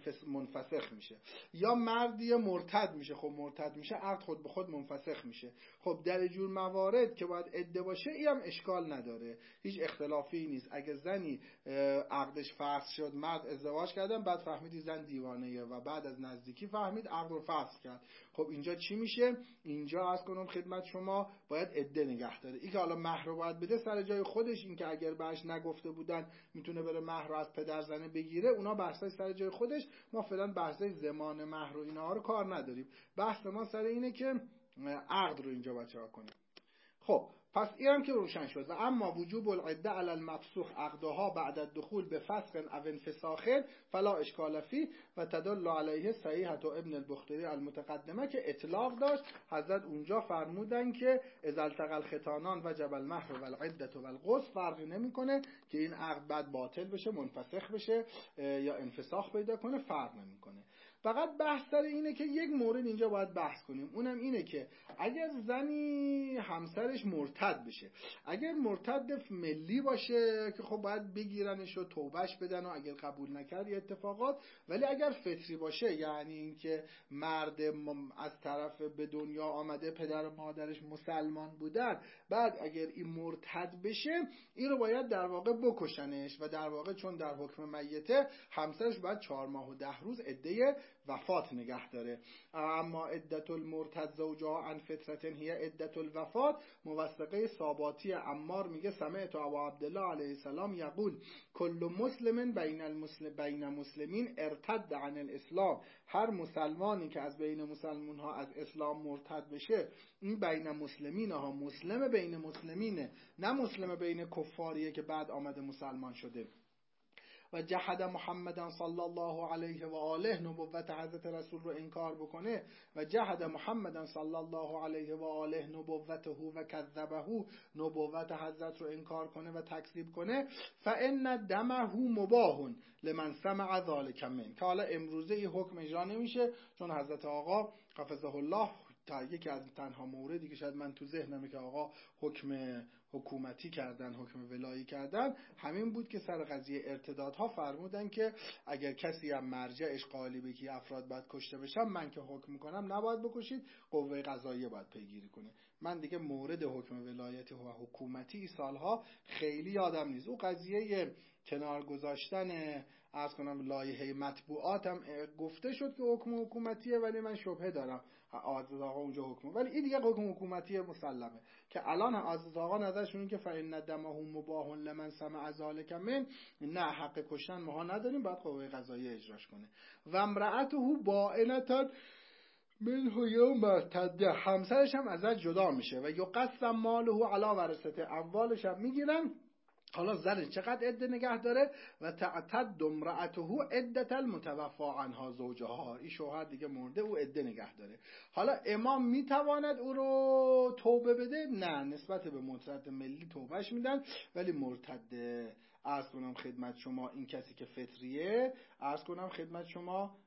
منفسخ میشه. یا مردی مرتد میشه، خب مرتد میشه عقد خود به خود منفسخ میشه. خب در جور موارد که باید عده باشه، این هم اشکال نداره، هیچ اختلافی نیست. اگه زنی عقدش فسخ شد، مرد ازدواج کردن، بعد فهمیدی زن دیوانه‌ایه و بعد از نزدیکی فهمید عقد رو فسخ کرد، خب اینجا چی میشه؟ اینجا عرض کنم خدمت شما باید عده نگه داره. این که حالا مهر رو باید بده سر جای خودش، این که اگر بهش نگفته بودن میتونه بره مهر رو از پدر زنه بگیره، اونا بحثای سر جای خودش. ما فعلا بحثای زمان مهر و اینها رو کار نداریم. بحث ما سر اینه که عقد رو اینجا بچه‌ها کنیم. خب پس این هم که روشن شد. و اما وجوب العده علی المفسوخ عقدها بعد الدخول بفسخ او انفساخ فلا اشکال فیه و تدل علیه صحیحة ابن البختری المتقدمه که اطلاق داشت. حضرت اونجا فرمودن که اذا التقى الختانان وجب المهر و العده و الغسل، فرقی نمیکنه که این عقد بعد باطل بشه، منفسخ بشه یا انفساخ پیدا کنه، فرق نمیکنه. فقط بحث سر اینه که یک مورد اینجا باید بحث کنیم، اونم اینه که اگر زنی همسرش مرتد بشه، اگر مرتد ملی باشه که خب باید بگیرنش و توبهش بدن و اگر قبول نکرد یه اتفاقات، ولی اگر فطری باشه، یعنی اینکه مرد از طرف به دنیا آمده، پدر و مادرش مسلمان بودن، بعد اگر این مرتد بشه، این رو باید در واقع بکشنش و در واقع چون در حکم میته همسرش باید چهار ماه و ده روز عده وفات نگه داره. اما عدت المرتد زوجها عن فطرة هي عدت الوفات، موثقه ثاباتی عمار میگه سمعت ابا عبدالله علیه السلام یقول کل مسلم بین المسلم بین مسلمین ارتد عن الاسلام، هر مسلمانی که از بین مسلمان ها از اسلام مرتد بشه، این بین مسلمین ها، مسلم بین مسلمینه، نه مسلم بین کفاریه که بعد آمده مسلمان شده. و جحد محمدن صلی الله علیه و آله، نبوت حضرت رسول رو انکار بکنه، و جحد محمدن صلی الله علیه و آله نبوته و کذبه، نبوت حضرت رو انکار کنه و تکذیب کنه، فان دمه مباح لمن سمع ذلک من، که حالا امروزه این حکم اجرا نمیشه چون حضرت آقا حفظه الله تا یکی از تنها موردی که شاید من تو ذهنمه که آقا حکم حکومتی کردن، حکم ولایی کردن، همین بود که سر قضیه ارتدادها فرمودن که اگر کسی هم مرجعش قائل به که افراد باید کشته بشن، من که حکم میکنم نباید بکشید، قوه قضاییه باید پیگیری کنه. من دیگه مورد حکم ولایتی و حکومتی سالها خیلی یادم نیست. او قضیه کنار گذاشتن عرض کنم لایحه مطبوعاتم گفته شد که حکم حکومتیه، ولی من شبهه دارم عزیز آقا اونجا حکم، ولی این دیگه حکم حکومتی مسلمه که الان عزیز آقا نظرشون این که فإن دمه مباح لمن سمع ذلک من، نه حق کشتن ماها نداریم، باید قوه قضاییه اجراش کنه. و امرأته باینه منه یوم ارتده، همسرش هم ازش جدا میشه و یقسم ماله علی ورثته، اموالش هم میگیرن. حالا زن چقدر عده نگه داره؟ و تعتد امرأته عدت المتوفی عنها زوجها، این شوهر دیگه مرده، او عده نگه داره. حالا امام میتواند او رو توبه بده؟ نه، نسبت به مرتد ملی توبهش میدن، ولی مرتد عرض کنم خدمت شما این کسی که فطریه، عرض کنم خدمت شما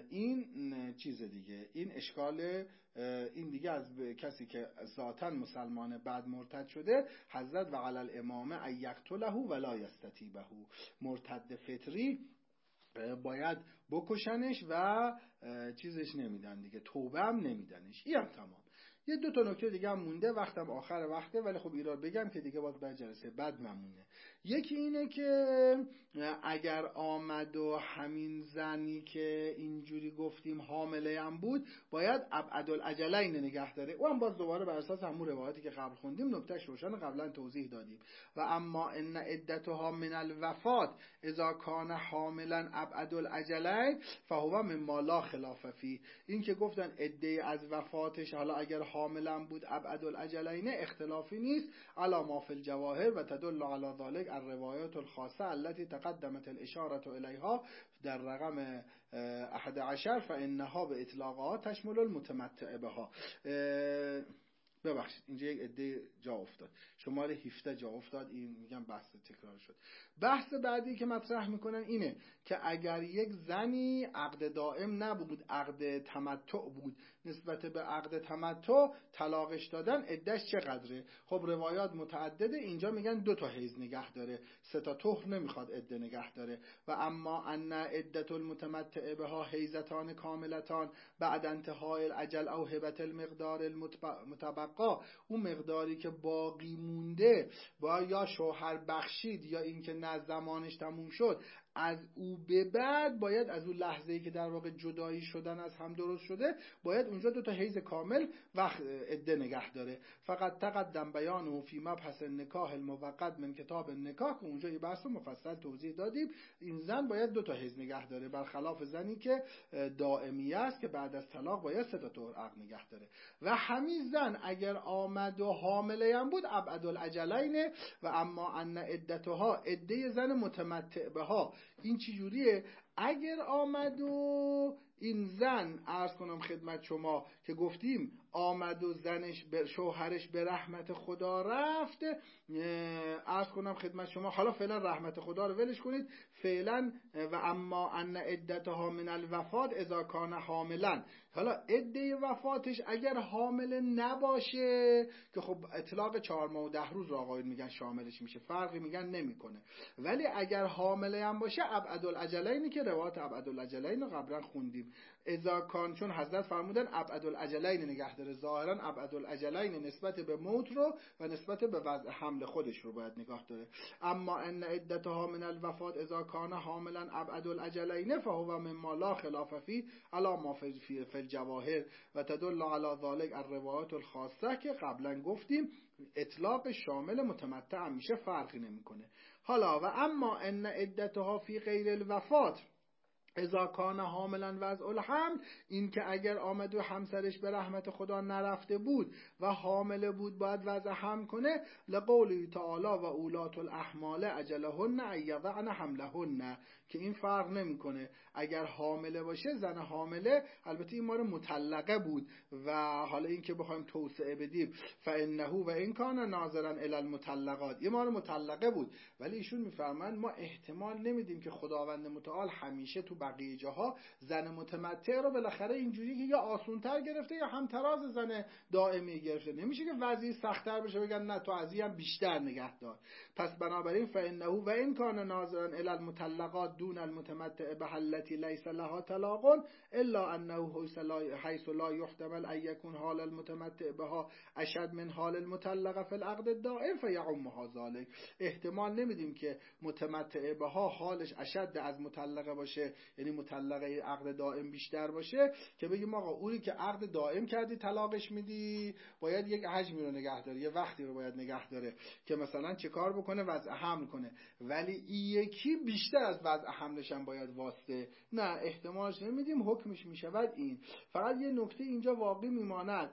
این چیز دیگه، این اشکال، این دیگه از کسی که ذاتاً مسلمانه بعد مرتد شده، حضرت و علی الامامه ان یقتله ولا یستتیبه، مرتد فطری باید بکشنش و چیزش نمیدن دیگه، توبه هم نمیدنش. این هم تمام. یه دو تا نکته دیگه هم مونده، وقتم آخر وقته، ولی خب ایراد بگم که دیگه باز بعد جلسه بعد ممونه. یکی اینه که اگر آمد و همین زنی که اینجوری گفتیم حامله هم بود، باید ابعدالاجلین نگه داره. او هم باز دوباره بر اساس همون روایتی که قبل خوندیم نکتهش روشن، قبلا توضیح دادیم. و اما ان عدتها من الوفات اذا کان حاملا ابعدالاجلین فهو مما لا خلاف فيه. این که گفتن عده از وفاتش حالا اگر حاملا بود ابعدالاجلین اختلافی نیست، علی ما فی الجواهر و تدل علی ذلك الروایات الخاصه التي تقدمت الاشاره الیها در رقم احد عشر فانها به اطلاقها تشمل المتمتع بها. ببخشید اینجا یک عده جا افتاد، شماره هفده جا افتاد، این میگم بحث تکرار شد. بحث بعدی که مطرح میکنن اینه که اگر یک زنی عقد دائم نبود، عقد تمتع بود، نسبت به عقد تمتع طلاقش دادن، عدهش چقدره؟ خب روایات متعدده، اینجا میگن دو تا حیض نگه داره، سه تا طهر نمیخواد عده نگه داره. و اما ان عدت المتمتع بها حیضتان کاملتان بعد انتهای الاجل او هبت المقدار المتبقا، اون مقداری که باقی مونده با یا شوهر بخشید یا اینکه نه زمانش تموم شد، از او به بعد باید از اون لحظه‌ای که در واقع جدایی شدن از هم درست شده، باید اونجا دو تا حیض کامل وقت عده نگه داره. فقط تقدم بیانه فی مبحث نکاح الموقت من کتاب النکاح، که اونجا یه بحث مفصل توضیح دادیم. این زن باید دو تا حیض نگه داره، برخلاف زنی که دائمی است که بعد از طلاق باید سه تا طهر عقد نگه داره. و همین زن اگر آمد و حامله هم بود ابعدالاجلین. و اما ان عدتها، عده زن متمتع بها این چی جوریه؟ اگر آمد و این زن، عرض کنم خدمت شما که گفتیم آمد و زنش به شوهرش به رحمت خدا رفت، عرض کنم خدمت شما حالا فعلا رحمت خدا رو ولش کنید، فعلا و اما ان عدتها من الوفات اذا کان حاملا. حالا عده وفاتش اگر حامل نباشه، که خب اطلاق چهار ماه و ده روز رو آقایون میگن شاملش میشه، فرقی میگن نمیکنه، ولی اگر حامله هم باشه ابعدالاجلین، که روایت ابعدالاجلین رو قبلا خوندیم، اذا کان، چون حضرت فرمودن ابعدالاجلین نگه داره، ظاهرا ابعدالاجلین نسبت به موت رو و نسبت به وضع حمل خودش رو باید نگاه داره. اما ان عدتها من الوفات اذا کان حاملا ابعدالاجلین فهو مما لا خلاف فيه علی ما فی الجواهر و تدل علی ذلك الروایات الخاصه، که قبلا گفتیم اطلاق شامل متمتع میشه، فرقی نمیکنه. حالا و اما ان عدتها فی غیر الوفات اذا کان حاملا وضع الحمل، این که اگر آمد و همسرش به رحمت خدا نرفته بود و حامله بود باید وضع حمل کنه، لقوله تعالی و اولات الاحمال اجلهن ان یضعن حملهن، که این فرق نمیکنه. اگر حامله باشه، زن حامله، البته این ما رو مطلقه بود و حالا این که بخوایم توسعه بدیم فانه و این کان ناظرا الی المطلقات، این ما رو مطلقه بود، ولی ایشون میفرمایند ما احتمال نمیدیم که خداوند متعال همیشه تو بقیه جاها زن متمتع رو بالاخره اینجوری که یا آسونتر گرفته یا همتراز زن دائمی گرفته، نمیشه که وضعی سخت‌تر بشه بگن نه تو از این بیشتر نگه دار. پس بنابراین فانه و این کان ناظرا الی المطلقات دون المتمتع بحلتی لیس لها طلاق الا انه حيث لا يحتمل ان يكون حال المتمتع بها اشد من حال المطلقه فی العقد الدائم فيعمها ذلك. احتمال نمیدیم که متمتع بها حالش اشد از مطلقه باشه، یعنی مطلقه عقد دائم بیشتر باشه، که بگیم آقا اونی که عقد دائم کردی طلاقش میدی باید یک حجمی رو نگه داره، یه وقتی رو باید نگه داره که مثلا چه کار بکنه، وضع حمل کنه، ولی این یکی بیشتر از وضع حملش هم باید واسطه، نه احتمالش نمیدیم، حکمش میشود این. فقط یه نکته اینجا واقعی میماند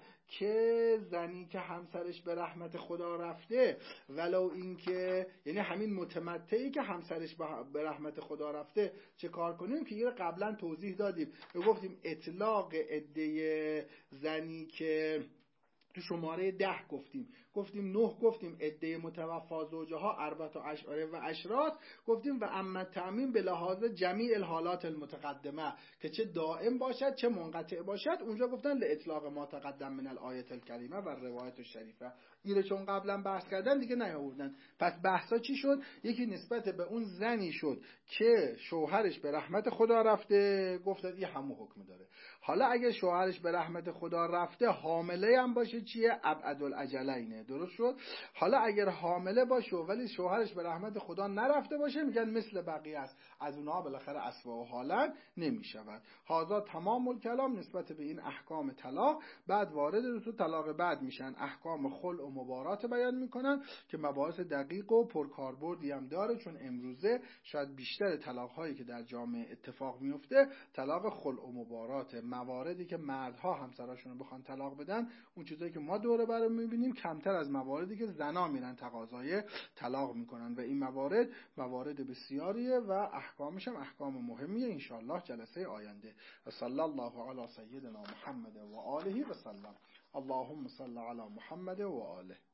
که زنی که همسرش به رحمت خدا رفته، ولو این که یعنی همین متمتعی که همسرش به رحمت خدا رفته چه کار کنیم، که یه قبلا توضیح دادیم، گفتیم اطلاق عده زنی که تو شماره ده گفتیم گفتیم نه گفتیم عده متوفا زوجها اربعه اشعار و عشرات، گفتیم و اما تأمین به لحاظ جمیع الحالات المتقدمه که چه دائم باشد چه منقطع باشد، اونجا گفتن لاطلاق ما تقدم من الآیه الکریمه و روایت الشریفه. اینو چون قبلا بحث کردن دیگه نیاوردن. پس بحثا چی شد؟ یکی نسبت به اون زنی شد که شوهرش به رحمت خدا رفته، گفتن این همون حکم داره. حالا اگه شوهرش به رحمت خدا رفته حامله هم باشه چیه؟ ابعد الاجلینه. درست شد؟ حالا اگر حامله باشه ولی شوهرش به رحمت خدا نرفته باشه، میگن مثل بقیه است، از اونها بالاخره اسوا و حالا نمیشود. هذا تمام الکلام نسبت به این احکام طلاق. بعد وارد تو طلاق بعد میشن، احکام خلع و مبارات بیان میکنن که مباحث دقیق و پرکاربردی هم داره، چون امروزه شاید بیشتر طلاق هایی که در جامعه اتفاق میفته طلاق خلع و مبارات، مواردی که مردها همسراشون رو بخوان طلاق بدن، اون چیزایی که ما دوره برام میبینیم کمتر از مواردی که زنا میرن تقاضای طلاق میکنن، و این موارد موارد بسیاریه و احکامش هم احکام مهمیه. ان شاء الله جلسه آینده. و صلی الله علی سیدنا محمد و آله و سلم. اللهم صل علی محمد و آله.